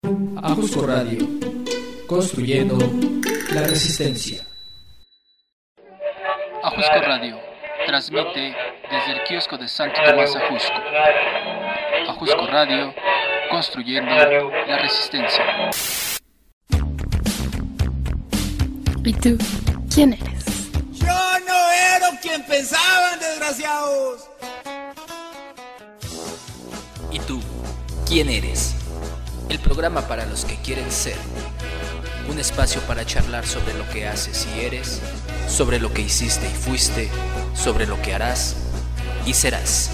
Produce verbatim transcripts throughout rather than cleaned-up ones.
Ajusco Radio, construyendo la resistencia. Ajusco Radio transmite desde el kiosco de Santo Tomás Ajusco. Ajusco Radio, construyendo la resistencia. ¿Y tú, quién eres? Yo no era quien pensaban, desgraciados. ¿Y tú, quién eres? El programa para los que quieren ser. Un espacio para charlar sobre lo que haces y eres, sobre lo que hiciste y fuiste, sobre lo que harás y serás.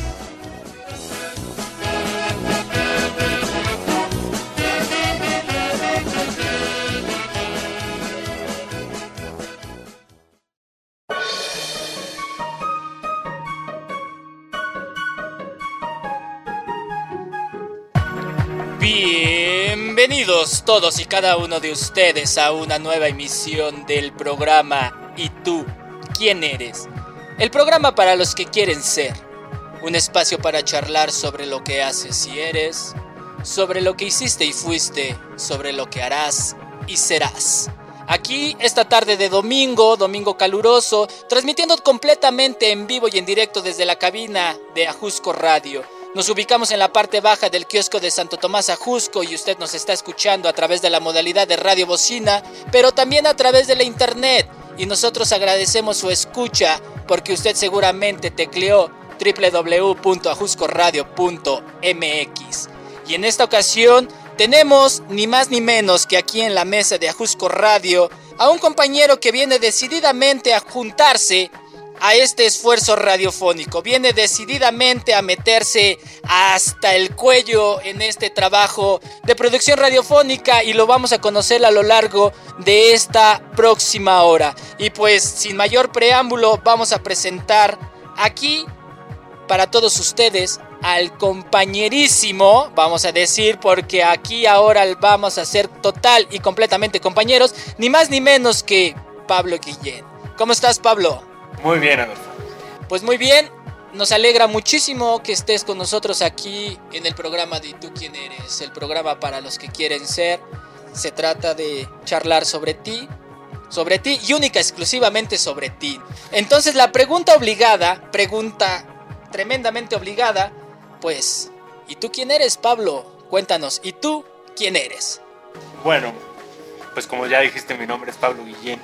Bienvenidos todos y cada uno de ustedes a una nueva emisión del programa ¿Y tú, quién eres? El programa para los que quieren ser. Un espacio para charlar sobre lo que haces y eres, sobre lo que hiciste y fuiste, sobre lo que harás y serás. Aquí esta tarde de domingo, domingo caluroso, transmitiendo completamente en vivo y en directo desde la cabina de Ajusco Radio. Nos ubicamos en la parte baja del kiosco de Santo Tomás Ajusco y usted nos está escuchando a través de la modalidad de radio bocina, pero también a través de la internet. Y nosotros agradecemos su escucha porque usted seguramente tecleó doble u doble u doble u punto ajusco radio punto m x. Y en esta ocasión tenemos ni más ni menos que aquí en la mesa de Ajusco Radio a un compañero que viene decididamente a juntarse a este esfuerzo radiofónico, viene decididamente a meterse hasta el cuello en este trabajo de producción radiofónica y lo vamos a conocer a lo largo de esta próxima hora. Y pues sin mayor preámbulo vamos a presentar aquí para todos ustedes al compañerísimo, vamos a decir, porque aquí ahora vamos a ser total y completamente compañeros, ni más ni menos que Pablo Guillén. ¿Cómo estás, Pablo? Muy bien, Adolfo. Pues muy bien, nos alegra muchísimo que estés con nosotros aquí en el programa de ¿Tú quién eres? El programa para los que quieren ser. Se trata de charlar sobre ti, sobre ti y única exclusivamente sobre ti. Entonces la pregunta obligada, pregunta tremendamente obligada, pues, ¿y tú quién eres, Pablo? Cuéntanos, ¿y tú quién eres? Bueno, pues como ya dijiste, mi nombre es Pablo Guillén.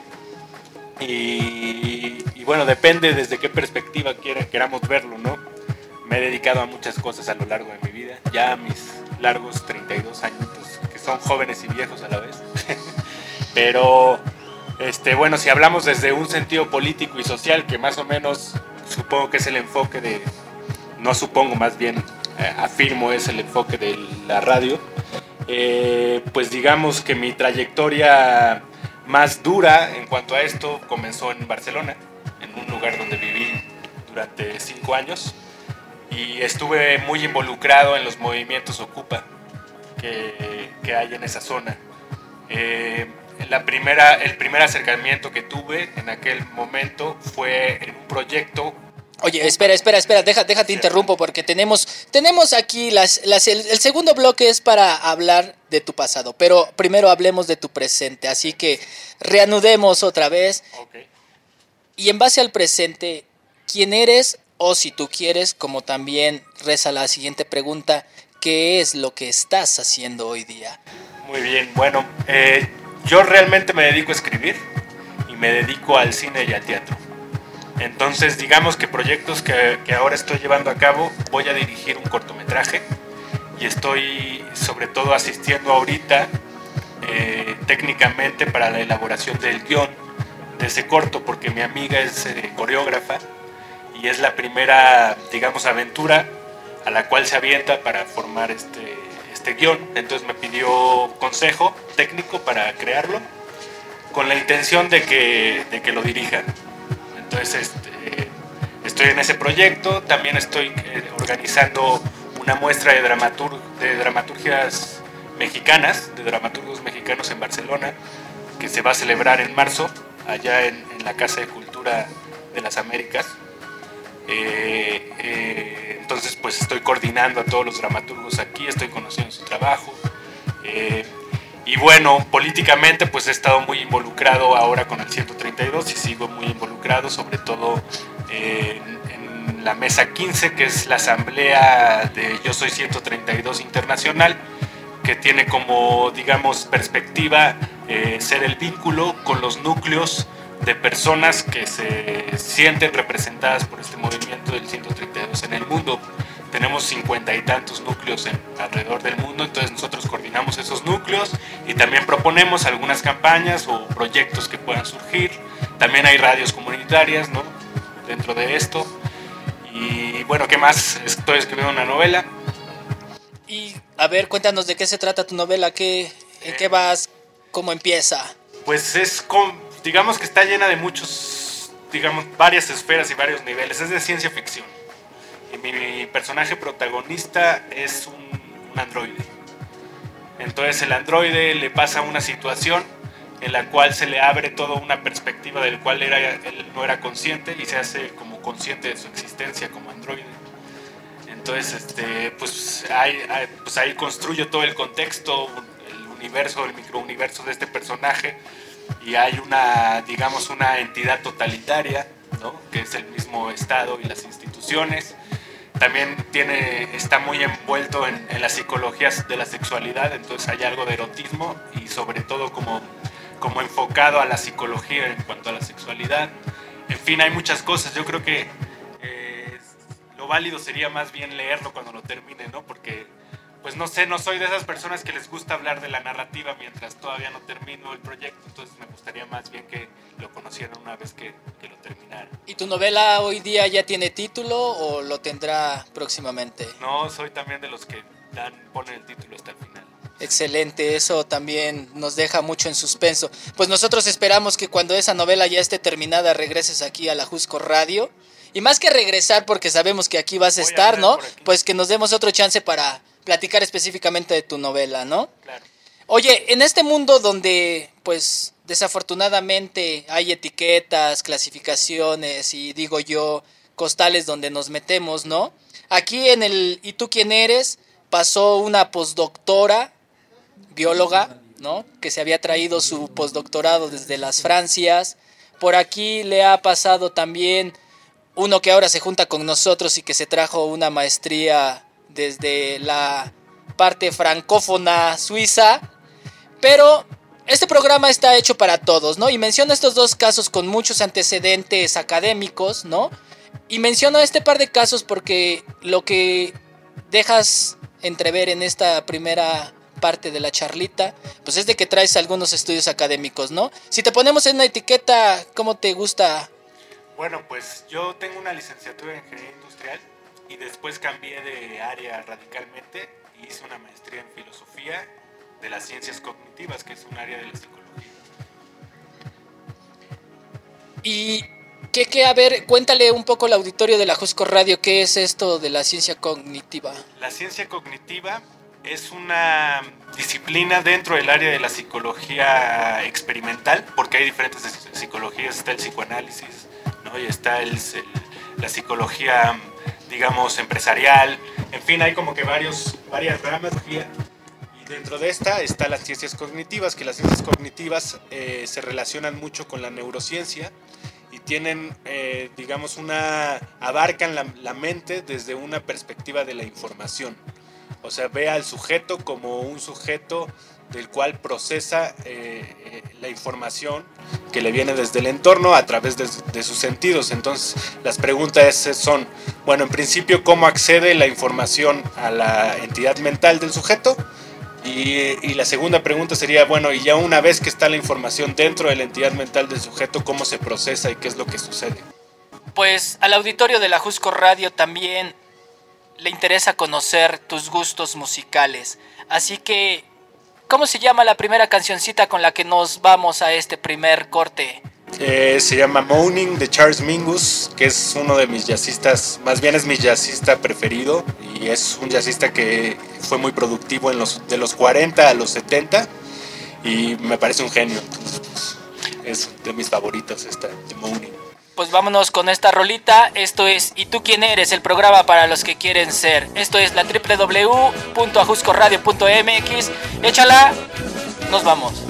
Y, y bueno, depende desde qué perspectiva quiera, queramos verlo, ¿no? Me he dedicado a muchas cosas a lo largo de mi vida, ya a mis largos treinta y dos años, que son jóvenes y viejos a la vez. Pero, este, bueno, si hablamos desde un sentido político y social, que más o menos supongo que es el enfoque de, no supongo, más bien eh, afirmo es el enfoque de la radio, eh, pues digamos que mi trayectoria más dura en cuanto a esto comenzó en Barcelona, en un lugar donde viví durante cinco años y estuve muy involucrado en los movimientos Ocupa que, que hay en esa zona. Eh, la primera, el primer acercamiento que tuve en aquel momento fue en un proyecto. Oye, espera, espera, espera, deja, déjate, interrumpo porque tenemos, tenemos aquí, las, las, el, el segundo bloque es para hablar de tu pasado, pero primero hablemos de tu presente, así que reanudemos otra vez. Okay. Y en base al presente, ¿quién eres? O si tú quieres, como también reza la siguiente pregunta, ¿qué es lo que estás haciendo hoy día? Muy bien, bueno, eh, yo realmente me dedico a escribir y me dedico al cine y al teatro. Entonces, digamos que proyectos que, que ahora estoy llevando a cabo, voy a dirigir un cortometraje y estoy sobre todo asistiendo ahorita eh, técnicamente para la elaboración del guión de ese corto, porque mi amiga es eh, coreógrafa y es la primera, digamos, aventura a la cual se avienta para formar este, este guión. Entonces me pidió consejo técnico para crearlo con la intención de que, de que lo dirija. Entonces este, estoy en ese proyecto, también estoy eh, organizando una muestra de, dramatur- de dramaturgias mexicanas, de dramaturgos mexicanos en Barcelona, que se va a celebrar en marzo, allá en, en la Casa de Cultura de las Américas. Eh, eh, entonces pues estoy coordinando a todos los dramaturgos aquí, estoy conociendo su trabajo. Eh, Y bueno, políticamente pues he estado muy involucrado ahora con el ciento treinta y dos y sigo muy involucrado, sobre todo eh, en, en la mesa quince, que es la asamblea de Yo Soy ciento treinta y dos Internacional, que tiene como, digamos, perspectiva eh, ser el vínculo con los núcleos de personas que se sienten representadas por este movimiento del ciento treinta y dos en el mundo. Tenemos cincuenta y tantos núcleos en, alrededor del mundo, entonces nosotros coordinamos esos núcleos y también proponemos algunas campañas o proyectos que puedan surgir. También hay radios comunitarias, ¿no?, dentro de esto. Y bueno, ¿qué más? Estoy escribiendo una novela. Y a ver, cuéntanos de qué se trata tu novela, ¿qué, en qué vas, cómo empieza? Pues es, con, digamos que está llena de muchos, digamos, varias esferas y varios niveles. Es de ciencia ficción. Y mi personaje protagonista es un, un androide. Entonces el androide le pasa una situación en la cual se le abre toda una perspectiva del cual era, él no era consciente y se hace como consciente de su existencia como androide. Entonces este, pues, ahí, pues ahí construyo todo el contexto, el universo, el microuniverso de este personaje, y hay una, digamos, una entidad totalitaria, ¿no?, que es el mismo Estado y las instituciones. También tiene, está muy envuelto en, en las psicologías de la sexualidad, entonces hay algo de erotismo y sobre todo como, como enfocado a la psicología en cuanto a la sexualidad. En fin, hay muchas cosas. Yo creo que eh, lo válido sería más bien leerlo cuando lo termine, ¿no? Porque, pues no sé, no soy de esas personas que les gusta hablar de la narrativa mientras todavía no termino el proyecto, entonces me gustaría más bien que lo conocieran una vez que, que lo terminara. ¿Y tu novela hoy día ya tiene título o lo tendrá próximamente? No, soy también de los que dan, ponen el título hasta el final. Excelente, eso también nos deja mucho en suspenso. Pues nosotros esperamos que cuando esa novela ya esté terminada regreses aquí a la Jusco Radio. Y más que regresar, porque sabemos que aquí vas a Voy estar, a ¿no? Aquí. Pues que nos demos otro chance para platicar específicamente de tu novela, ¿no? Claro. Oye, en este mundo donde, pues, desafortunadamente hay etiquetas, clasificaciones y, digo yo, costales donde nos metemos, ¿no? Aquí en el ¿Y tú quién eres? Pasó una postdoctora, bióloga, ¿no?, que se había traído su postdoctorado desde las Francias. Por aquí le ha pasado también uno que ahora se junta con nosotros y que se trajo una maestría desde la parte francófona suiza. Pero este programa está hecho para todos, ¿no? Y menciono estos dos casos con muchos antecedentes académicos, ¿no? Y menciono este par de casos porque lo que dejas entrever en esta primera parte de la charlita, pues es de que traes algunos estudios académicos, ¿no? Si te ponemos en una etiqueta, ¿cómo te gusta? Bueno, pues yo tengo una licenciatura en Ingeniería Industrial y después cambié de área radicalmente y hice una maestría en Filosofía de las Ciencias Cognitivas, que es un área de la psicología. Y que, que, a ver, cuéntale un poco al auditorio de la Jusco Radio, ¿qué es esto de la ciencia cognitiva? La ciencia cognitiva es una disciplina dentro del área de la psicología experimental, porque hay diferentes psicologías, está el psicoanálisis, ¿no?, y está el, el, la psicología, digamos, empresarial, en fin, hay como que varios, varias ramas. Y dentro de esta están las ciencias cognitivas, que las ciencias cognitivas eh, se relacionan mucho con la neurociencia y tienen, eh, digamos, una abarcan la, la mente desde una perspectiva de la información. O sea, ve al sujeto como un sujeto del cual procesa eh, la información que le viene desde el entorno a través de, de sus sentidos. Entonces, las preguntas son, bueno, en principio, ¿cómo accede la información a la entidad mental del sujeto? Y, y la segunda pregunta sería, bueno, y ya una vez que está la información dentro de la entidad mental del sujeto, ¿cómo se procesa y qué es lo que sucede? Pues al auditorio de la Jusco Radio también le interesa conocer tus gustos musicales. Así que, ¿cómo se llama la primera cancioncita con la que nos vamos a este primer corte? Eh, se llama Moaning de Charles Mingus, que es uno de mis jazzistas, más bien es mi jazzista preferido, y es un jazzista que fue muy productivo en los, de los cuarenta a los setenta, y me parece un genio. Entonces, pues, es de mis favoritos esta de Moaning. Pues vámonos con esta rolita. Esto es ¿Y tú quién eres? El programa para los que quieren ser. Esto es la doble u doble u doble u punto ajusco radio punto m x. Échala. Nos vamos.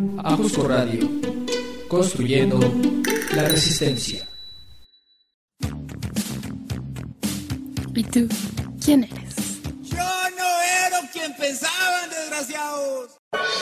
Ajusco Radio, construyendo la resistencia. ¿Y tú quién eres? Yo no era quien pensaban, desgraciados.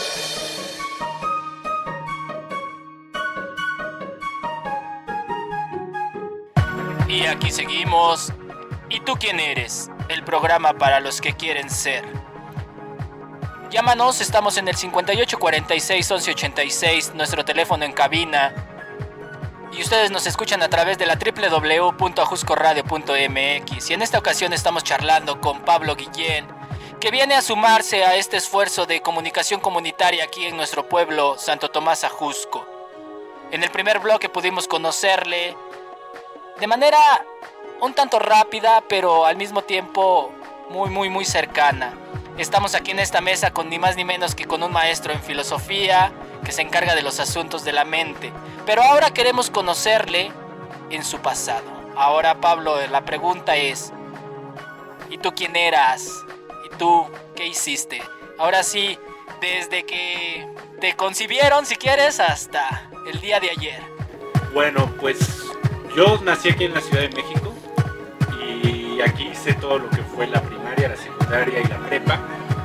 Y aquí seguimos. ¿Y tú quién eres? El programa para los que quieren ser. Llámanos, estamos en el cincuenta y ocho cuarenta y seis once ochenta y seis, nuestro teléfono en cabina. Y ustedes nos escuchan a través de la doble u doble u doble u punto ajusco radio punto eme equis. Y en esta ocasión estamos charlando con Pablo Guillén, que viene a sumarse a este esfuerzo de comunicación comunitaria aquí en nuestro pueblo, Santo Tomás Ajusco. En el primer bloque pudimos conocerle de manera un tanto rápida, pero al mismo tiempo muy, muy, muy cercana. Estamos aquí en esta mesa con ni más ni menos que con un maestro en filosofía que se encarga de los asuntos de la mente. Pero ahora queremos conocerle en su pasado. Ahora, Pablo, la pregunta es: ¿y tú quién eras? ¿Y tú qué hiciste? Ahora sí, desde que te concibieron, si quieres, hasta el día de ayer. Bueno, pues yo nací aquí en la Ciudad de México y aquí hice todo lo que fue la primaria, la secundaria y la prepa.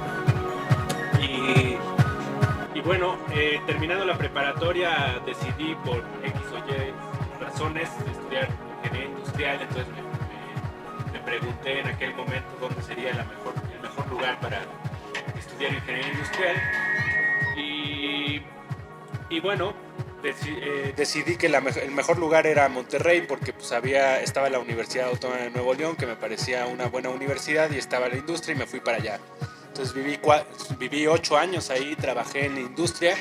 Y, y bueno, eh, terminando la preparatoria decidí por X o Y razones estudiar ingeniería industrial. Entonces me, me, me pregunté en aquel momento dónde sería la mejor, el mejor lugar para estudiar ingeniería industrial. Y, y bueno, deci, eh, decidí que la, el mejor lugar era Monterrey, porque pues había, estaba la Universidad Autónoma de Nuevo León, que me parecía una buena universidad, y estaba la industria, y me fui para allá. Entonces viví, viví ocho años ahí, trabajé en la industria,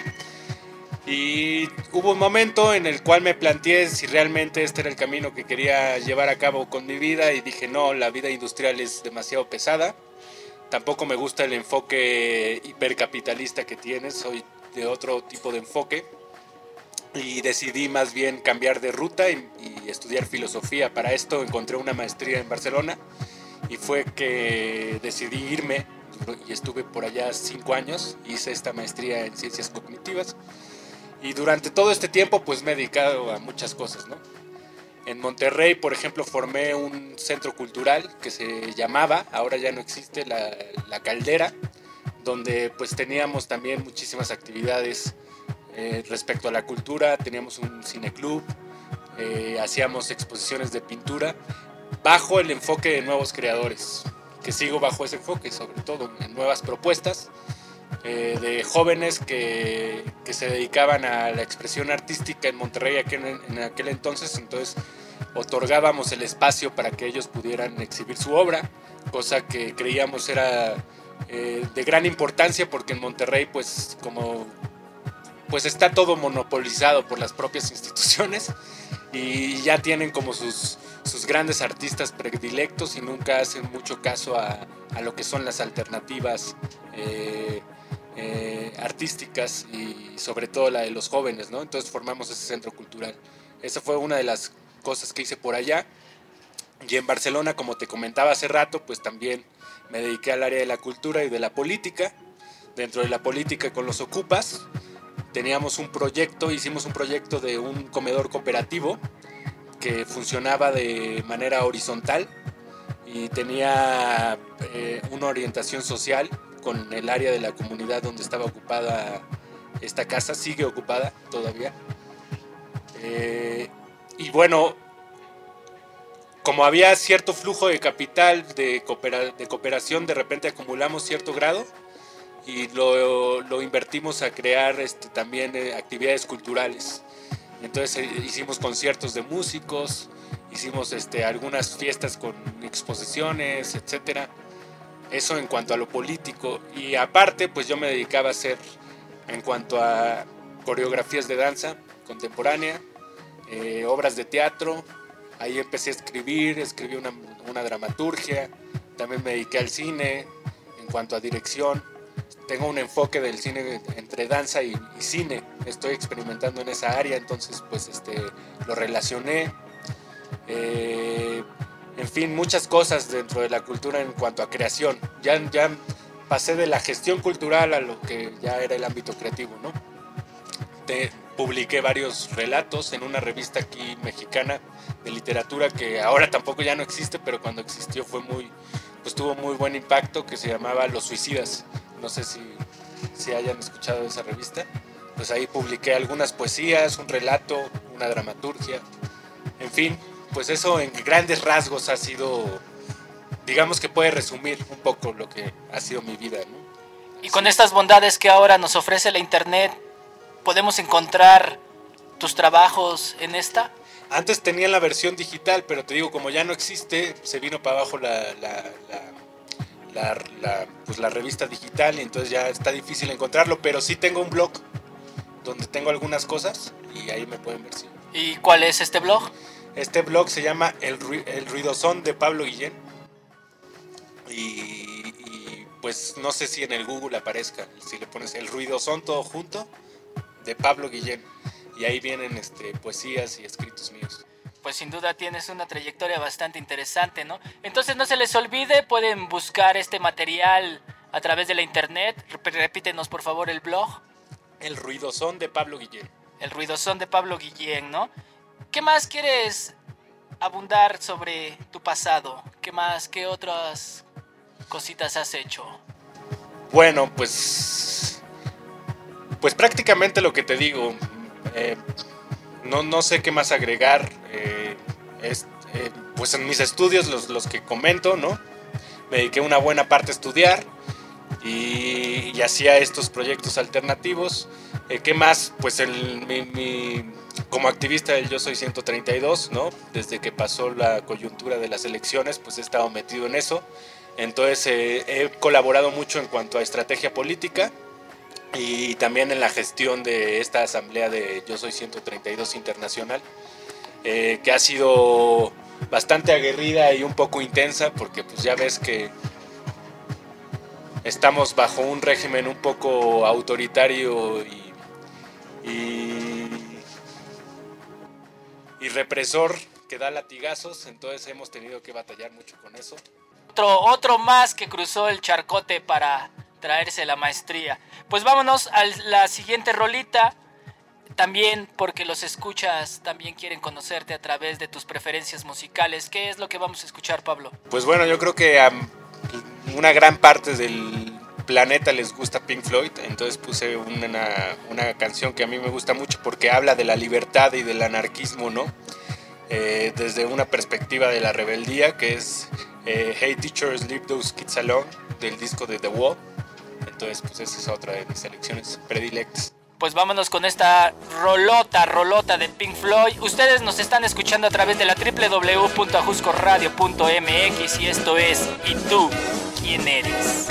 y hubo un momento en el cual me planteé si realmente este era el camino que quería llevar a cabo con mi vida, y dije no, la vida industrial es demasiado pesada. Tampoco me gusta el enfoque hipercapitalista que tienes, soy de otro tipo de enfoque. Y decidí más bien cambiar de ruta y, y estudiar filosofía. Para esto encontré una maestría en Barcelona y fue que decidí irme y estuve por allá cinco años. Hice esta maestría en ciencias cognitivas y durante todo este tiempo pues me he dedicado a muchas cosas, ¿no? En Monterrey, por ejemplo, formé un centro cultural que se llamaba, ahora ya no existe, la, la Caldera, donde pues teníamos también muchísimas actividades eh, respecto a la cultura. Teníamos un cineclub, eh, hacíamos exposiciones de pintura bajo el enfoque de nuevos creadores, que sigo bajo ese enfoque, sobre todo en nuevas propuestas eh, de jóvenes que, que se dedicaban a la expresión artística en Monterrey aquel, en aquel entonces. Entonces otorgábamos el espacio para que ellos pudieran exhibir su obra, cosa que creíamos era eh, de gran importancia, porque en Monterrey pues como pues está todo monopolizado por las propias instituciones y ya tienen como sus, sus grandes artistas predilectos y nunca hacen mucho caso a, a lo que son las alternativas eh, eh, artísticas y sobre todo la de los jóvenes, ¿no? Entonces formamos ese centro cultural. Esa fue una de las cosas que hice por allá. Y en Barcelona, como te comentaba hace rato, pues también me dediqué al área de la cultura y de la política. Dentro de la política con los Ocupas teníamos un proyecto, hicimos un proyecto de un comedor cooperativo que funcionaba de manera horizontal y tenía eh, una orientación social con el área de la comunidad donde estaba ocupada esta casa, sigue ocupada todavía. Eh, y bueno, como había cierto flujo de capital de, coopera, de cooperación, de repente acumulamos cierto grado y lo, lo invertimos a crear este, también eh, actividades culturales. Entonces eh, hicimos conciertos de músicos, hicimos este, algunas fiestas con exposiciones, etcétera. Eso en cuanto a lo político. Y aparte, pues yo me dedicaba a hacer, en cuanto a coreografías de danza contemporánea, eh, obras de teatro. Ahí empecé a escribir, escribí una, una dramaturgia. También me dediqué al cine. En cuanto a dirección, tengo un enfoque del cine entre danza y, y cine. Estoy experimentando en esa área, entonces pues este, lo relacioné. Eh, en fin, muchas cosas dentro de la cultura en cuanto a creación. Ya, ya pasé de la gestión cultural a lo que ya era el ámbito creativo, ¿no? te, publiqué varios relatos en una revista aquí mexicana de literatura que ahora tampoco ya no existe, pero cuando existió fue muy, pues tuvo muy buen impacto, que se llamaba Los Suicidas. No sé si, si hayan escuchado esa revista. Pues ahí publiqué algunas poesías, un relato, una dramaturgia, en fin, pues eso en grandes rasgos ha sido, digamos que puede resumir un poco lo que ha sido mi vida, ¿no? Y con estas bondades que ahora nos ofrece la internet, ¿podemos encontrar tus trabajos en esta? Antes tenía la versión digital, pero te digo, como ya no existe, se vino para abajo la, la, la, la, la, pues la revista digital y entonces ya está difícil encontrarlo, pero sí tengo un blog donde tengo algunas cosas y ahí me pueden ver. Sí. ¿Y cuál es este blog? Este blog se llama El, Ru- El Ruidosón de Pablo Guillén y... pues no sé si en el Google aparezca, si le pones El Ruidosón todo junto, de Pablo Guillén, y ahí vienen este, poesías y escritos míos. Pues sin duda tienes una trayectoria bastante interesante, ¿no? Entonces no se les olvide, pueden buscar este material a través de la internet. Repítenos por favor el blog. El Ruidosón de Pablo Guillén. El Ruidosón de Pablo Guillén, ¿no? ¿Qué más quieres abundar sobre tu pasado? ¿Qué más, qué otras cositas has hecho? Bueno, pues pues prácticamente lo que te digo, eh, no, no sé qué más agregar, eh, es, eh, pues en mis estudios los, los que comento, ¿no? Me dediqué una buena parte a estudiar y, y hacía estos proyectos alternativos. Eh, ¿Qué más? Pues el, mi, mi, como activista del Yo Soy ciento treinta y dos, ¿no? Desde que pasó la coyuntura de las elecciones, pues he estado metido en eso. Entonces eh, he colaborado mucho en cuanto a estrategia política y también en la gestión de esta asamblea de Yo Soy ciento treinta y dos Internacional, eh, que ha sido bastante aguerrida y un poco intensa porque pues ya ves que estamos bajo un régimen un poco autoritario y, y, y represor que da latigazos, entonces hemos tenido que batallar mucho con eso. Otro, otro más que cruzó el charcote para traerse la maestría. Pues vámonos a la siguiente rolita. También porque los escuchas también quieren conocerte a través de tus preferencias musicales. ¿Qué es lo que vamos a escuchar, Pablo? Pues bueno, yo creo que a una gran parte del planeta les gusta Pink Floyd. Entonces puse una, una canción que a mí me gusta mucho porque habla de la libertad y del anarquismo, ¿no? Eh, desde una perspectiva de la rebeldía, que es eh, Hey Teachers, Leave Those Kids Alone, del disco de The Wall. Entonces pues esa es otra de mis selecciones predilectas. Pues vámonos con esta rolota, rolota de Pink Floyd. Ustedes nos están escuchando a través de la doble u doble u doble u punto ajusco radio punto m x y esto es ¿Y tú quién eres?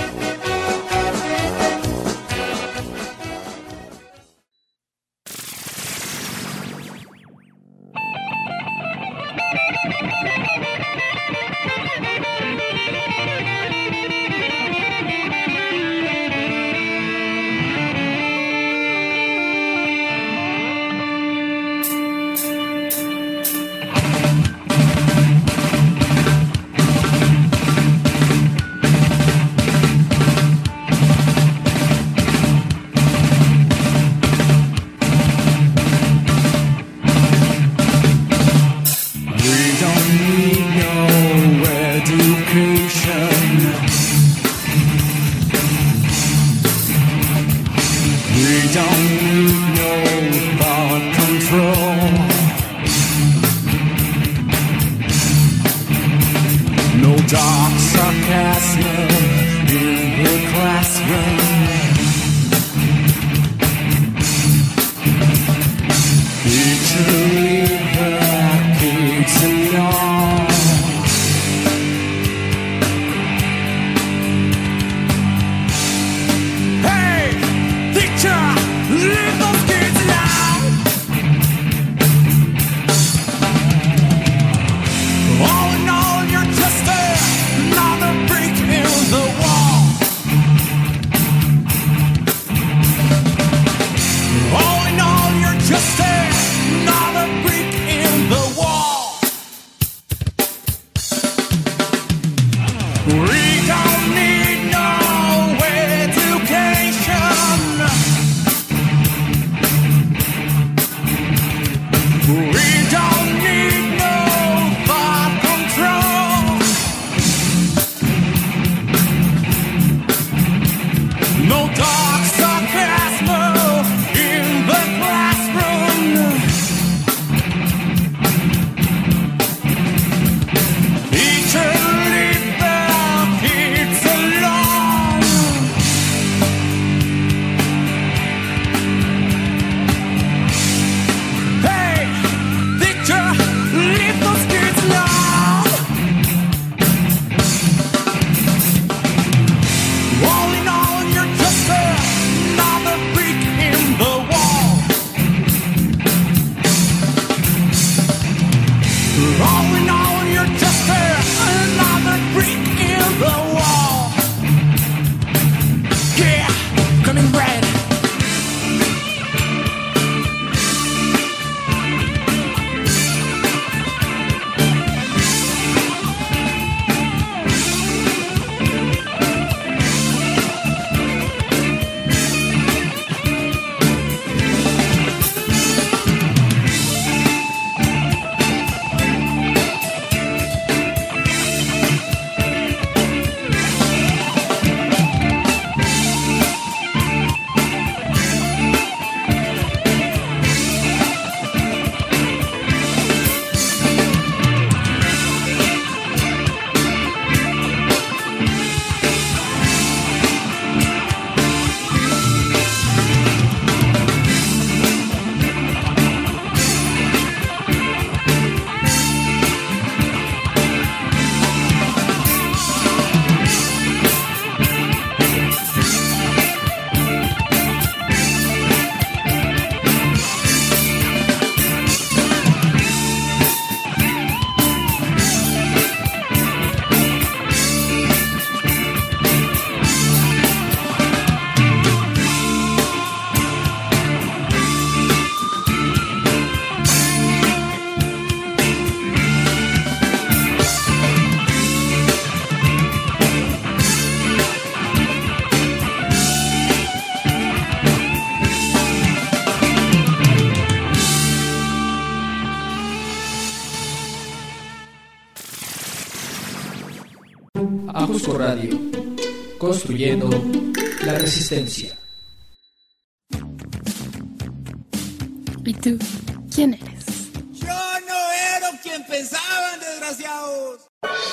Ajusco Radio, construyendo la resistencia. ¿Y tú quién eres? Yo no era quien pensaban, desgraciados.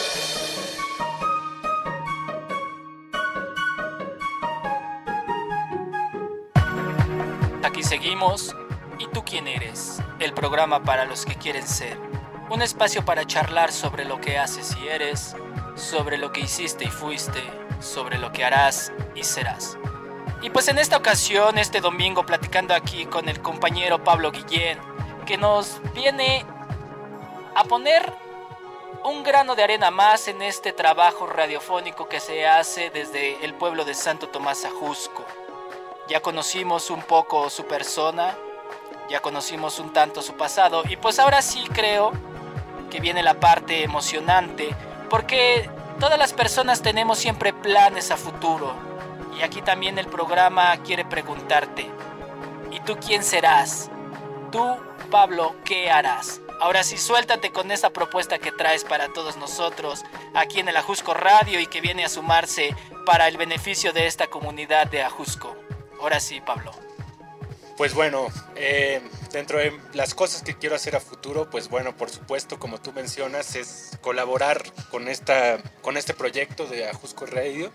Aquí seguimos. ¿Y tú quién eres? El programa para los que quieren ser. Un espacio para charlar sobre lo que haces y eres, sobre lo que hiciste y fuiste, sobre lo que harás y serás. Y pues en esta ocasión, este domingo, platicando aquí con el compañero Pablo Guillén, que nos viene a poner un grano de arena más en este trabajo radiofónico que se hace desde el pueblo de Santo Tomás Ajusco. Ya conocimos un poco su persona, ya conocimos un tanto su pasado, y pues ahora sí creo que viene la parte emocionante, porque todas las personas tenemos siempre planes a futuro, y aquí también el programa quiere preguntarte, ¿y tú quién serás? Tú, Pablo, ¿qué harás? Ahora sí, suéltate con esa propuesta que traes para todos nosotros aquí en el Ajusco Radio y que viene a sumarse para el beneficio de esta comunidad de Ajusco. Ahora sí, Pablo. Pues bueno, eh, dentro de las cosas que quiero hacer a futuro, pues bueno, por supuesto, como tú mencionas, es colaborar con, esta, con este proyecto de Ajusco Radio.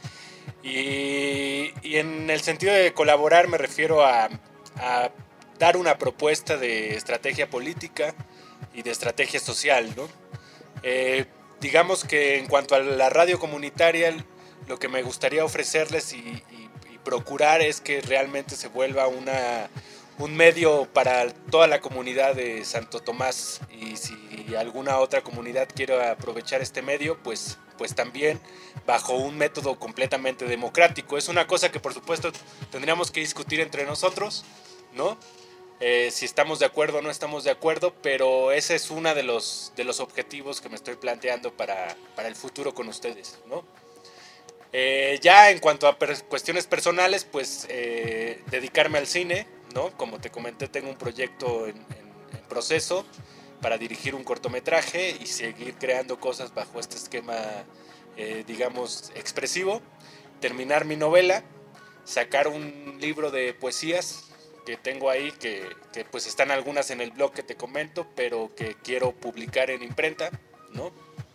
Y, y en el sentido de colaborar me refiero a, a dar una propuesta de estrategia política y de estrategia social, ¿no? Eh, digamos que en cuanto a la radio comunitaria, lo que me gustaría ofrecerles y, y procurar es que realmente se vuelva una, un medio para toda la comunidad de Santo Tomás, y si alguna otra comunidad quiere aprovechar este medio, pues, pues también bajo un método completamente democrático. Es una cosa que por supuesto tendríamos que discutir entre nosotros, ¿no? Eh, si estamos de acuerdo o no estamos de acuerdo, pero ese es uno de los, de los objetivos que me estoy planteando para, para el futuro con ustedes, ¿no? Eh, ya en cuanto a per- cuestiones personales, pues eh, dedicarme al cine, ¿no? Como te comenté, tengo un proyecto en, en, en proceso para dirigir un cortometraje y seguir creando cosas bajo este esquema, eh, digamos, expresivo. Terminar mi novela, sacar un libro de poesías que tengo ahí, que, que pues están algunas en el blog que te comento, pero que quiero publicar en imprenta, ¿no?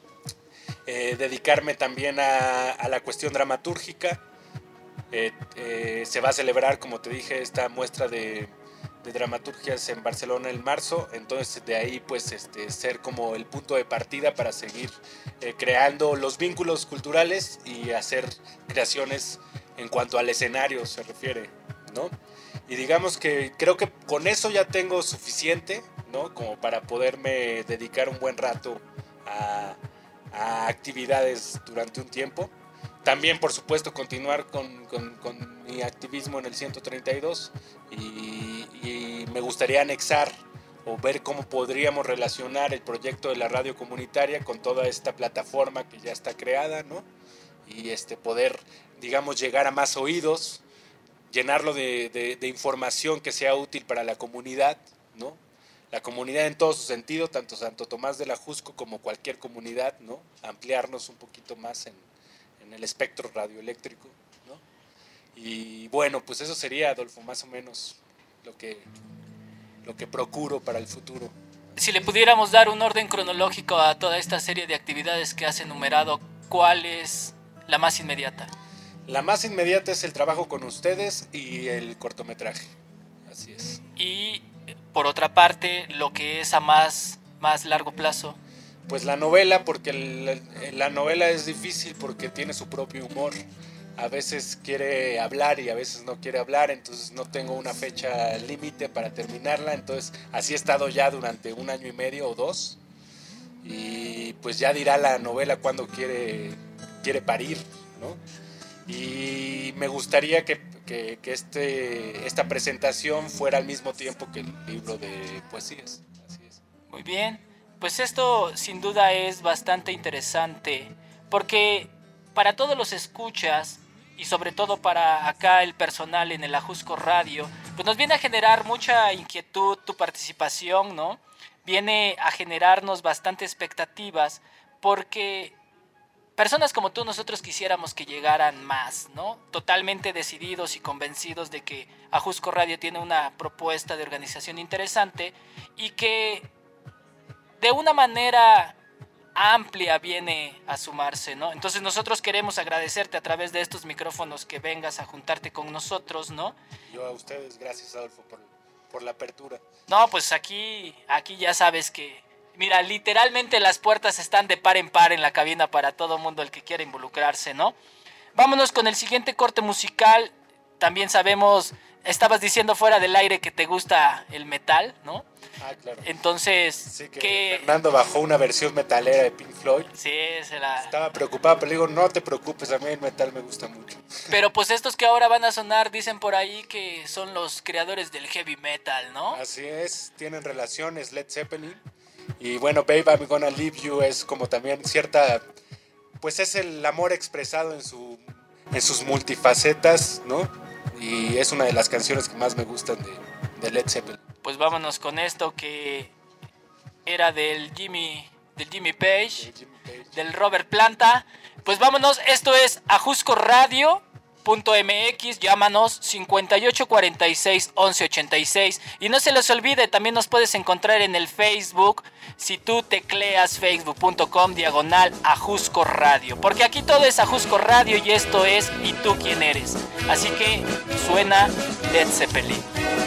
Eh, dedicarme también a, a la cuestión dramatúrgica. Eh, eh, se va a celebrar, como te dije, esta muestra de, de dramaturgias en Barcelona en marzo, entonces de ahí pues este, ser como el punto de partida para seguir eh, creando los vínculos culturales y hacer creaciones en cuanto al escenario se refiere, ¿no? Y digamos que creo que con eso ya tengo suficiente, ¿no? Como para poderme dedicar un buen rato a a actividades durante un tiempo. También, por supuesto, continuar con, con, con mi activismo en el ciento treinta y dos, y, y me gustaría anexar o ver cómo podríamos relacionar el proyecto de la radio comunitaria con toda esta plataforma que ya está creada, ¿no? Y este, poder, digamos, llegar a más oídos, llenarlo de, de, de información que sea útil para la comunidad, ¿no? La comunidad en todo su sentido, tanto Santo Tomás del Ajusco como cualquier comunidad, ¿no? Ampliarnos un poquito más en, en el espectro radioeléctrico, ¿no? Y bueno, pues eso sería, Adolfo, más o menos lo que, lo que procuro para el futuro. Si le pudiéramos dar un orden cronológico a toda esta serie de actividades que has enumerado, ¿cuál es la más inmediata? La más inmediata es el trabajo con ustedes y el cortometraje, así es. Y por otra parte, lo que es a más, más largo plazo. Pues la novela, porque el, la novela es difícil porque tiene su propio humor. A veces quiere hablar y a veces no quiere hablar, entonces no tengo una fecha límite para terminarla. Entonces así he estado ya durante un año y medio o dos. Y pues ya dirá la novela cuándo quiere, quiere parir, ¿no? Y me gustaría que, que, que este, esta presentación fuera al mismo tiempo que el libro de poesías. Así es. Muy bien, pues esto sin duda es bastante interesante, porque para todos los escuchas y sobre todo para acá el personal en el Ajusco Radio, pues nos viene a generar mucha inquietud tu participación, ¿no? Viene a generarnos bastante expectativas, porque personas como tú, nosotros quisiéramos que llegaran más, ¿no? Totalmente decididos y convencidos de que Ajusco Radio tiene una propuesta de organización interesante y que de una manera amplia viene a sumarse, ¿no? Entonces nosotros queremos agradecerte a través de estos micrófonos que vengas a juntarte con nosotros, ¿no? Yo a ustedes, gracias Adolfo por, por la apertura. No, pues aquí, aquí ya sabes que, mira, literalmente las puertas están de par en par en la cabina para todo mundo el que quiera involucrarse, ¿no? Vámonos con el siguiente corte musical. También sabemos, estabas diciendo fuera del aire que te gusta el metal, ¿no? Ah, claro. Entonces, sí, que, que Fernando bajó una versión metalera de Pink Floyd. Sí, se la... Estaba preocupado, pero le digo, no te preocupes, a mí el metal me gusta mucho. Pero pues estos que ahora van a sonar, dicen por ahí que son los creadores del heavy metal, ¿no? Así es, tienen relaciones Led Zeppelin. Y bueno, Babe, I'm Gonna Leave You es como también cierta... Pues es el amor expresado en, su, en sus multifacetas, ¿no? Y es una de las canciones que más me gustan de, de Led Zeppelin. Pues vámonos con esto que era del Jimmy, del Jimmy Page, Jimmy Page, del Robert Planta. Pues vámonos, esto es ajusco radio punto m x, llámanos cincuenta y ocho cuarenta y seis once ochenta y seis. Y no se les olvide, también nos puedes encontrar en el Facebook, si tú tecleas facebook punto com diagonal Ajusco Radio. Porque aquí todo es Ajusco Radio y esto es ¿Y tú quién eres? Así que suena Led Zeppelin.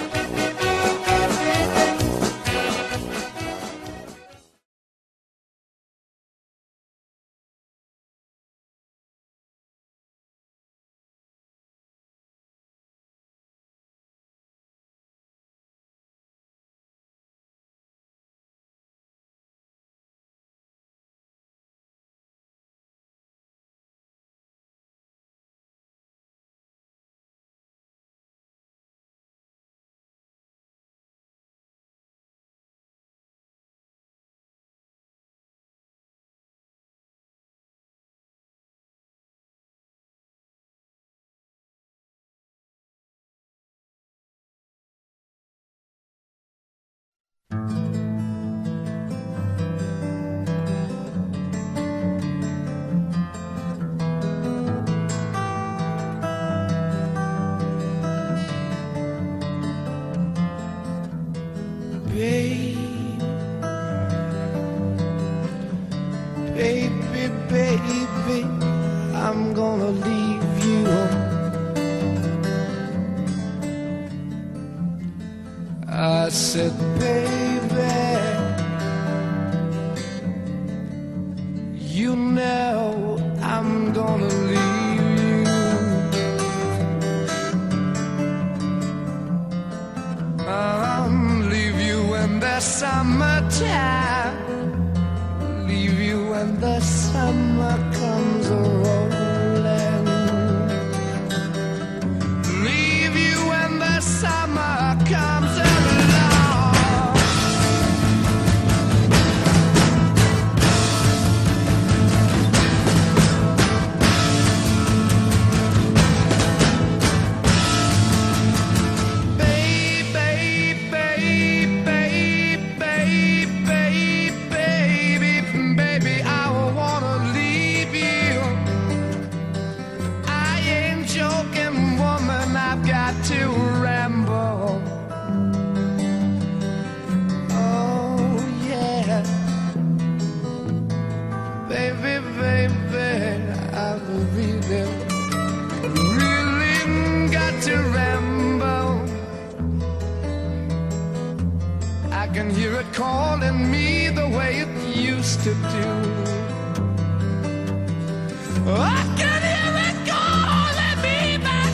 Baby, baby, I'm gonna leave you. I said, baby, you know I'm gonna leave you. I'll leave you in the summertime. Leave you when the summer comes rolling. Leave you when the summer comes along. Calling me the way it used to do. I can hear it calling me back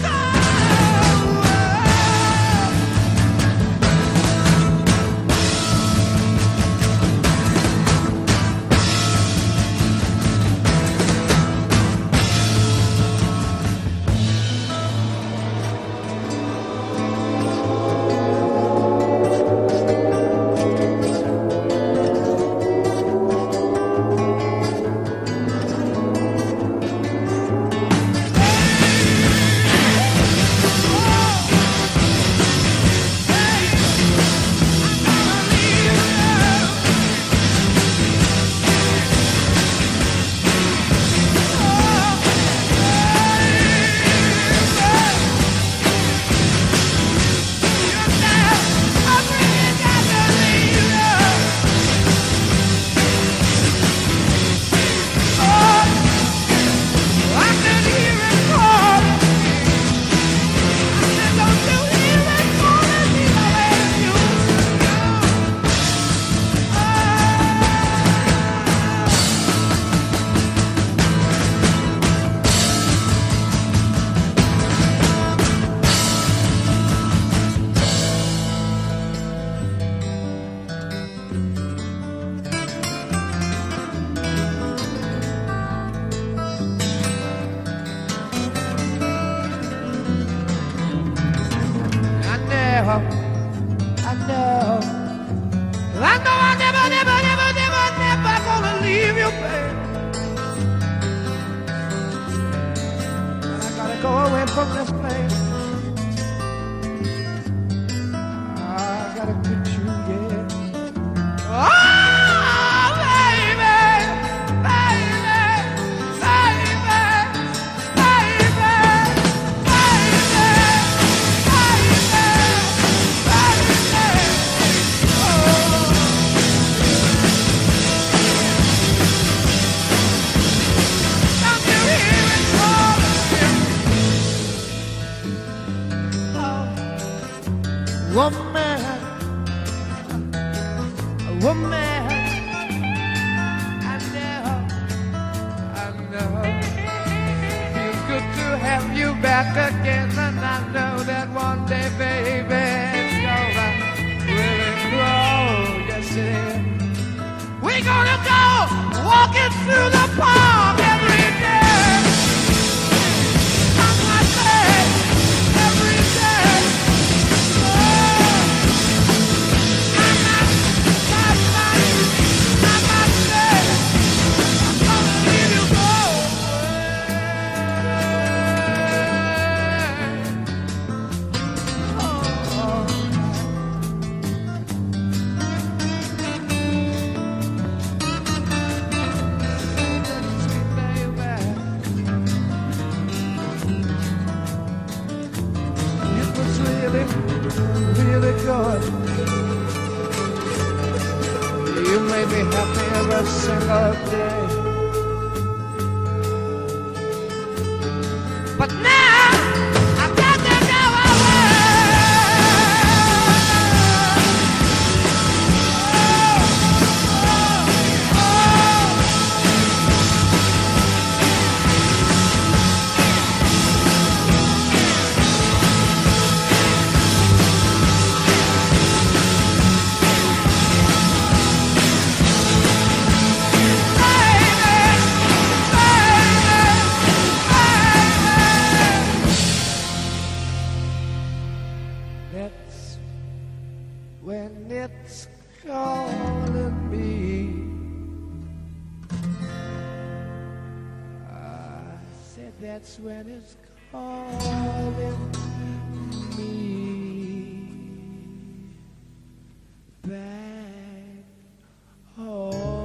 on this place. I got a picture, yeah. Oh, baby, baby, baby, baby, baby, woman, woman, I know, I know. Feels good to have you back again, and I know that one day, baby, it's gonna really grow. Yes, it is. We're gonna go walking through the park every day. On my bed, every day. You made me happy every single day. But now I've got to go when it's calling me. I said that's when it's calling me back home.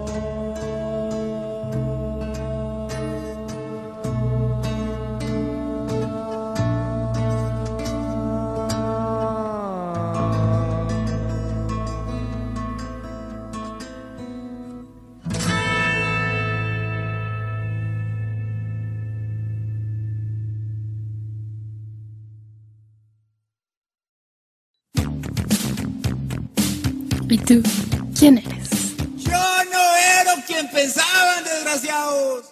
¿Y tú quién eres? Yo no era quien pensaban, desgraciados.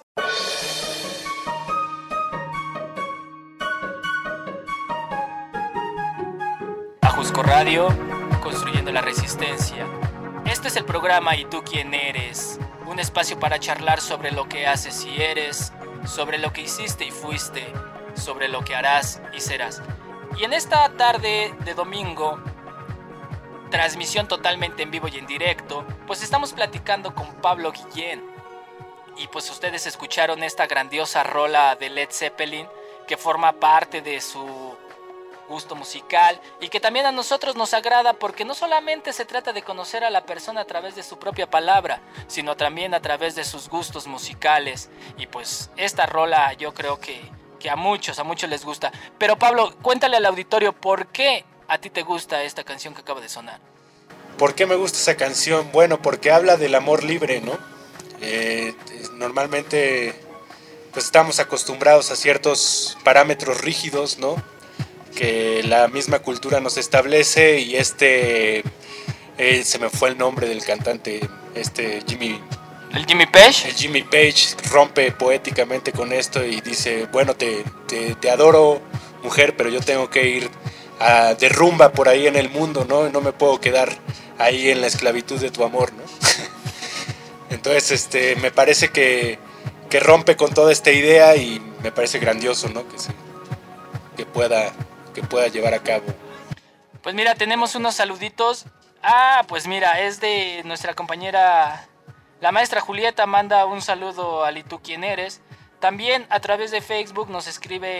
Ajusco Radio, construyendo la resistencia. Este es el programa ¿Y tú quién eres? Un espacio para charlar sobre lo que haces y eres, sobre lo que hiciste y fuiste, sobre lo que harás y serás. Y en esta tarde de domingo, transmisión totalmente en vivo y en directo, pues estamos platicando con Pablo Guillén. Y pues ustedes escucharon esta grandiosa rola de Led Zeppelin, que forma parte de su gusto musical y que también a nosotros nos agrada, porque no solamente se trata de conocer a la persona a través de su propia palabra, sino también a través de sus gustos musicales. Y pues esta rola yo creo que, que a muchos, a muchos les gusta. Pero Pablo, cuéntale al auditorio por qué a ti te gusta esta canción que acaba de sonar. ¿Por qué me gusta esa canción? Bueno, porque habla del amor libre, ¿no? Eh, normalmente pues estamos acostumbrados a ciertos parámetros rígidos, ¿no? Que la misma cultura nos establece, y este eh, se me fue el nombre del cantante, este Jimmy ¿El Jimmy Page? el Jimmy Page rompe poéticamente con esto y dice, bueno, te, te, te adoro, mujer, pero yo tengo que ir a, de rumba por ahí en el mundo, ¿no? No me puedo quedar ahí en la esclavitud de tu amor, ¿no? Entonces este me parece que, que rompe con toda esta idea, y me parece grandioso, ¿no? Que, se, que pueda que pueda llevar a cabo. Pues mira, tenemos unos saluditos. Ah, pues mira, es de nuestra compañera, la maestra Julieta, manda un saludo al ¿Y tú quién eres? También a través de Facebook nos escribe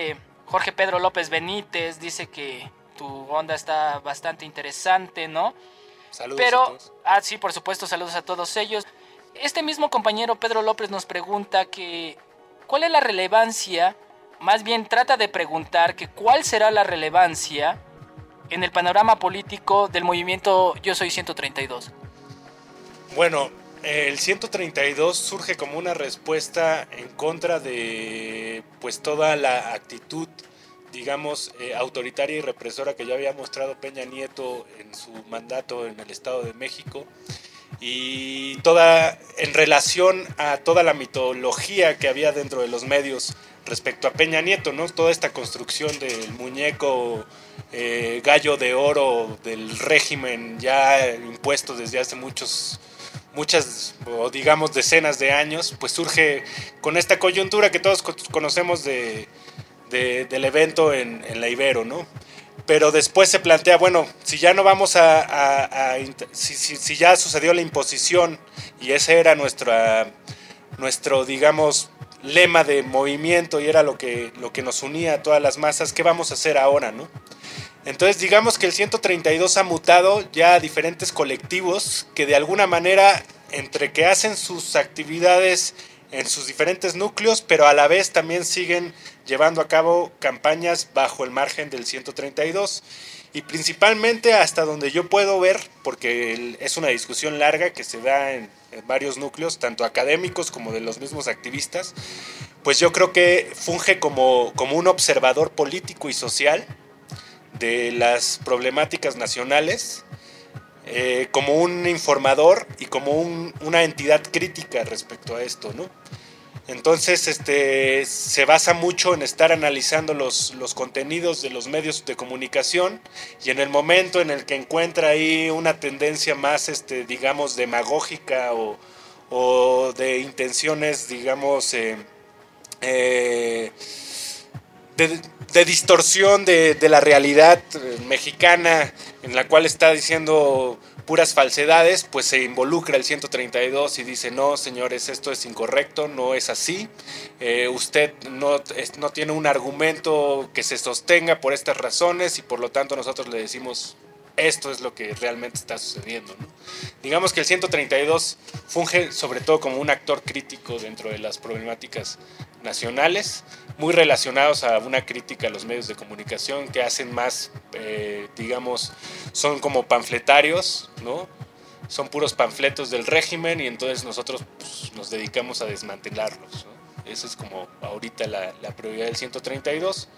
Jorge Pedro López Benítez dice que tu onda está bastante interesante, ¿no? Saludos Pero, a todos. ah, sí, por supuesto, saludos a todos ellos. Este mismo compañero Pedro López nos pregunta que ¿cuál es la relevancia? Más bien trata de preguntar que cuál será la relevancia en el panorama político del movimiento Yo Soy ciento treinta y dos. Bueno, el ciento treinta y dos surge como una respuesta en contra de pues toda la actitud, digamos, eh, autoritaria y represora que ya había mostrado Peña Nieto en su mandato en el Estado de México, y toda en relación a toda la mitología que había dentro de los medios respecto a Peña Nieto, ¿no? Toda esta construcción del muñeco eh, gallo de oro del régimen ya impuesto desde hace muchos muchas, o digamos decenas de años, pues surge con esta coyuntura que todos conocemos de, de, del evento en, en la Ibero, ¿no? Pero después se plantea, bueno, si ya no vamos a... a, a si, si, si ya sucedió la imposición y ese era nuestra, nuestro, digamos, lema de movimiento y era lo que, lo que nos unía a todas las masas, ¿qué vamos a hacer ahora, no? Entonces digamos que el ciento treinta y dos ha mutado ya a diferentes colectivos que de alguna manera entre que hacen sus actividades en sus diferentes núcleos, pero a la vez también siguen llevando a cabo campañas bajo el margen del ciento treinta y dos. Y principalmente hasta donde yo puedo ver, porque es una discusión larga que se da en, en varios núcleos, tanto académicos como de los mismos activistas, pues yo creo que funge como, como un observador político y social de las problemáticas nacionales, eh, como un informador y como un, una entidad crítica respecto a esto, ¿no? Entonces este, se basa mucho en estar analizando los, los contenidos de los medios de comunicación y en el momento en el que encuentra ahí una tendencia más, este, digamos, demagógica o, o de intenciones, digamos, eh, eh, de, de distorsión de, de la realidad mexicana en la cual está diciendo puras falsedades, pues se involucra el ciento treinta y dos y dice, no señores, esto es incorrecto, no es así, eh, usted no, es, no tiene un argumento que se sostenga por estas razones y por lo tanto nosotros le decimos esto es lo que realmente está sucediendo, ¿no? Digamos que el ciento treinta y dos funge sobre todo como un actor crítico dentro de las problemáticas nacionales, muy relacionados a una crítica a los medios de comunicación que hacen más, eh, digamos, son como panfletarios, ¿no? Son puros panfletos del régimen y entonces nosotros pues, nos dedicamos a desmantelarlos, ¿no? Esa es como ahorita la, la prioridad del ciento treinta y dos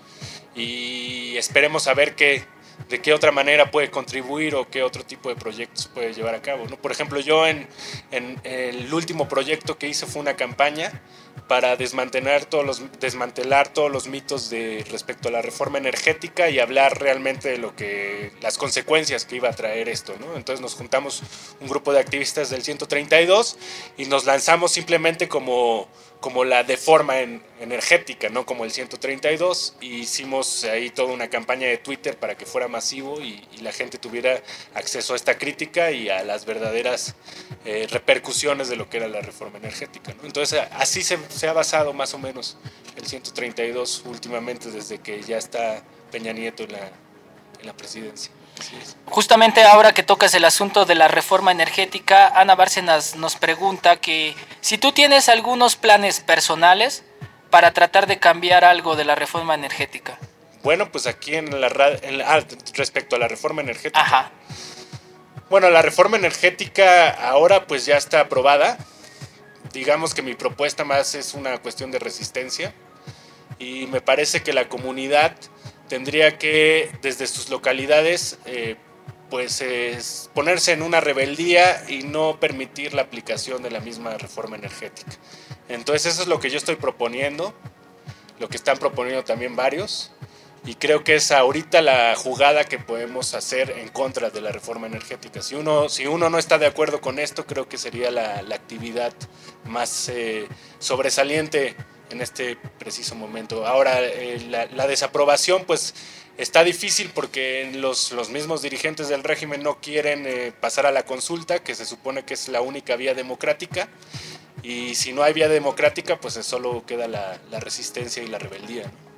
y esperemos a ver qué de qué otra manera puede contribuir o qué otro tipo de proyectos puede llevar a cabo, ¿no? Por ejemplo, yo en, en el último proyecto que hice fue una campaña para desmantelar todos los, desmantelar todos los mitos de, respecto a la reforma energética y hablar realmente de lo que, las consecuencias que iba a traer esto, ¿no? Entonces nos juntamos un grupo de activistas del ciento treinta y dos y nos lanzamos simplemente como, como la deforma en, energética, no como el ciento treinta y dos, y hicimos ahí toda una campaña de Twitter para que fuera masivo y, y la gente tuviera acceso a esta crítica y a las verdaderas eh, repercusiones de lo que era la reforma energética, ¿no? Entonces así se, se ha basado más o menos el ciento treinta y dos últimamente desde que ya está Peña Nieto en la, en la presidencia. Así es. Justamente ahora que tocas el asunto de la reforma energética, Ana Bárcenas nos pregunta que si tú tienes algunos planes personales para tratar de cambiar algo de la reforma energética. Bueno, pues aquí en la, en la ah, respecto a la reforma energética. Ajá. Bueno, la reforma energética ahora pues ya está aprobada. Digamos que mi propuesta más es una cuestión de resistencia y me parece que la comunidad tendría que desde sus localidades eh, pues eh, ponerse en una rebeldía y no permitir la aplicación de la misma reforma energética. Entonces eso es lo que yo estoy proponiendo, lo que están proponiendo también varios, y creo que es ahorita la jugada que podemos hacer en contra de la reforma energética. Si uno, si uno no está de acuerdo con esto, creo que sería la, la actividad más eh, sobresaliente en este preciso momento. Ahora, eh, la, la desaprobación pues está difícil porque los, los mismos dirigentes del régimen no quieren eh, pasar a la consulta, que se supone que es la única vía democrática, y si no hay vía democrática pues solo queda la, la resistencia y la rebeldía, ¿no?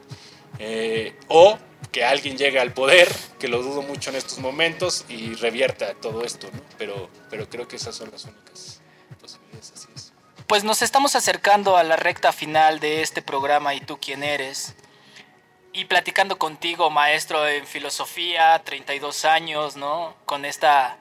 eh, o que alguien llegue al poder, que lo dudo mucho en estos momentos, y revierta todo esto, ¿no? Pero, pero creo que esas son las únicas posibilidades, así es. Pues nos estamos acercando a la recta final de este programa ¿Y tú quién eres? Y platicando contigo, maestro en filosofía, treinta y dos años, ¿no? Con esta,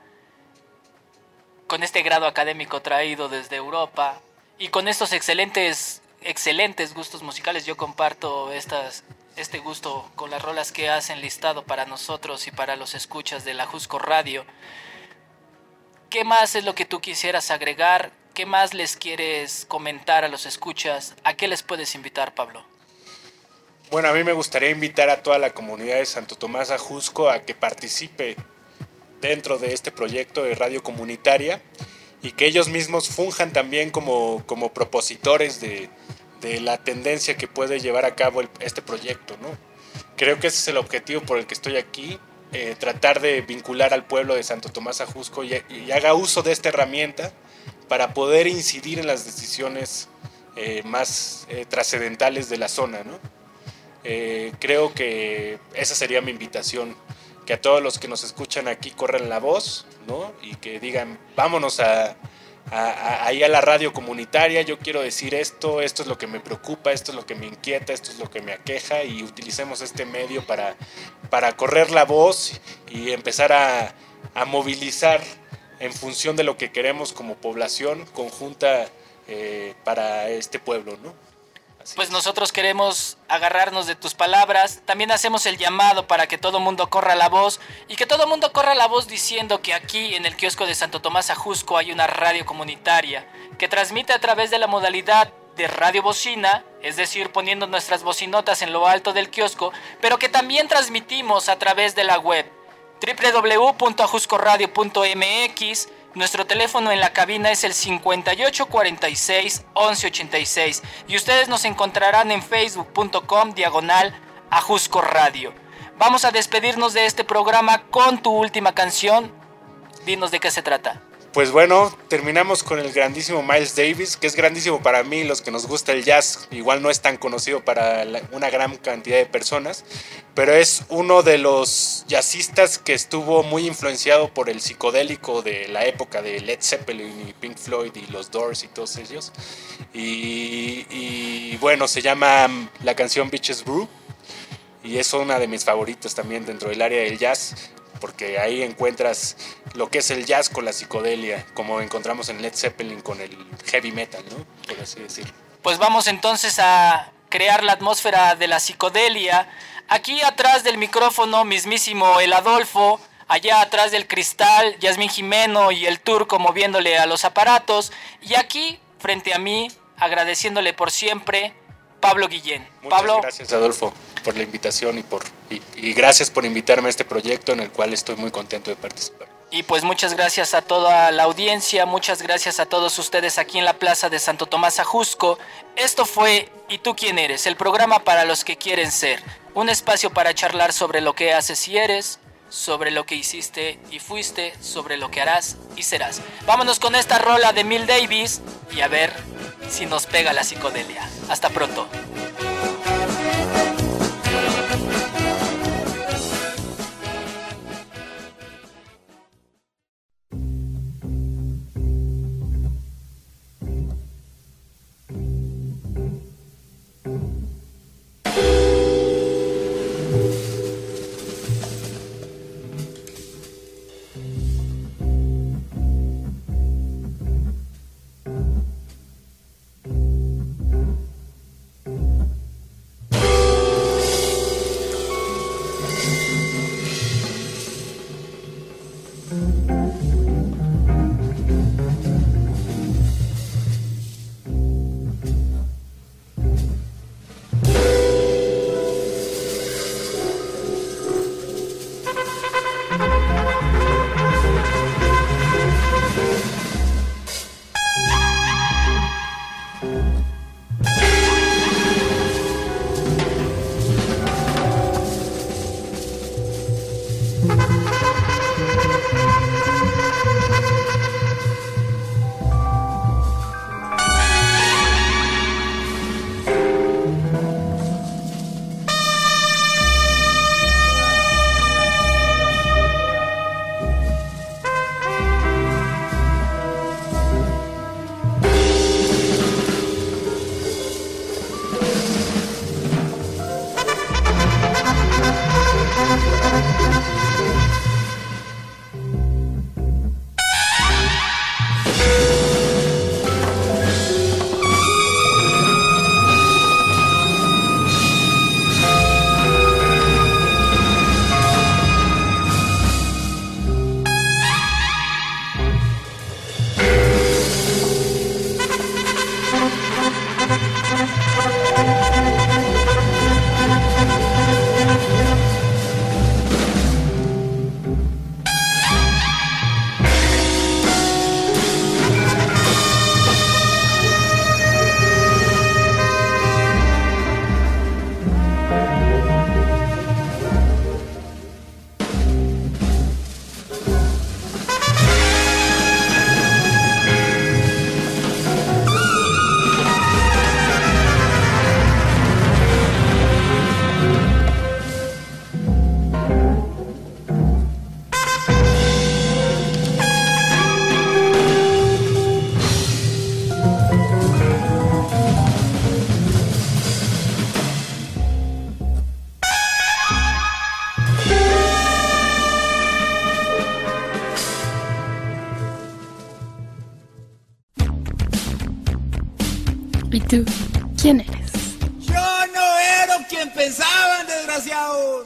con este grado académico traído desde Europa y con estos excelentes, excelentes gustos musicales. Yo comparto estas, este gusto con las rolas que has enlistado para nosotros y para los escuchas de la Ajusco Radio. ¿Qué más es lo que tú quisieras agregar? ¿Qué más les quieres comentar a los escuchas? ¿A qué les puedes invitar, Pablo? Bueno, a mí me gustaría invitar a toda la comunidad de Santo Tomás Ajusco a que participe dentro de este proyecto de radio comunitaria y que ellos mismos funjan también como, como propositores de, de la tendencia que puede llevar a cabo el, este proyecto, ¿no? Creo que ese es el objetivo por el que estoy aquí, eh, tratar de vincular al pueblo de Santo Tomás Ajusco y, y haga uso de esta herramienta para poder incidir en las decisiones eh, más eh, trascendentales de la zona, ¿no? Eh, creo que esa sería mi invitación, que a todos los que nos escuchan aquí corran la voz, ¿no? Y que digan, vámonos a, a, a, ahí a la radio comunitaria, yo quiero decir esto, esto es lo que me preocupa, esto es lo que me inquieta, esto es lo que me aqueja, y utilicemos este medio para, para correr la voz y empezar a, a movilizar en función de lo que queremos como población conjunta eh, para este pueblo, ¿no? Así pues es. Nosotros queremos agarrarnos de tus palabras. También hacemos el llamado para que todo mundo corra la voz y que todo mundo corra la voz diciendo que aquí en el kiosco de Santo Tomás Ajusco hay una radio comunitaria que transmite a través de la modalidad de radio bocina, es decir, poniendo nuestras bocinotas en lo alto del kiosco, pero que también transmitimos a través de la web doble u doble u doble u punto ajusco radio punto m x. Nuestro teléfono en la cabina es el cincuenta y ocho cuarenta y seis once ochenta y seis y ustedes nos encontrarán en facebook punto com diagonal Ajusco Radio. Vamos a despedirnos de este programa con tu última canción. Dinos de qué se trata. Pues bueno, terminamos con el grandísimo Miles Davis, que es grandísimo para mí, los que nos gusta el jazz, igual no es tan conocido para la, una gran cantidad de personas, pero es uno de los jazzistas que estuvo muy influenciado por el psicodélico de la época de Led Zeppelin y Pink Floyd y los Doors y todos ellos. Y, y bueno, se llama la canción Bitches Brew y es una de mis favoritas también dentro del área del jazz, porque ahí encuentras lo que es el jazz con la psicodelia, como encontramos en Led Zeppelin con el heavy metal, ¿no? Por así decirlo. Pues vamos entonces a crear la atmósfera de la psicodelia. Aquí atrás del micrófono, mismísimo el Adolfo. Allá atrás del cristal, Yasmín Jimeno y el Turco moviéndole a los aparatos. Y aquí, frente a mí, agradeciéndole por siempre, Pablo Guillén. Muchas Pablo, gracias, Adolfo, por la invitación y, por, y, y gracias por invitarme a este proyecto en el cual estoy muy contento de participar. y pues muchas gracias a toda la audiencia, muchas gracias a todos ustedes aquí en la Plaza de Santo Tomás Ajusco. Esto fue ¿Y tú quién eres? El programa para los que quieren ser. Un espacio para charlar sobre lo que haces y eres, sobre lo que hiciste y fuiste, sobre lo que harás y serás. Vámonos con esta rola de Miles Davis y a ver si nos pega la psicodelia. Hasta pronto. Thank you. tú quién eres? Yo no era quien pensaban, desgraciados.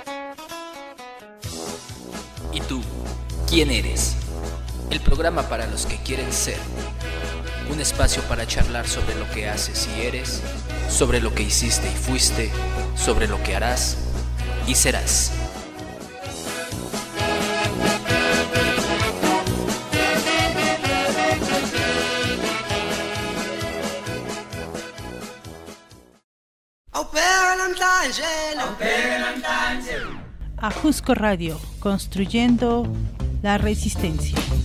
¿Y tú quién eres? El programa para los que quieren ser. Un espacio para charlar sobre lo que haces y eres, sobre lo que hiciste y fuiste, sobre lo que harás y serás. Ajusco Radio, construyendo la resistencia.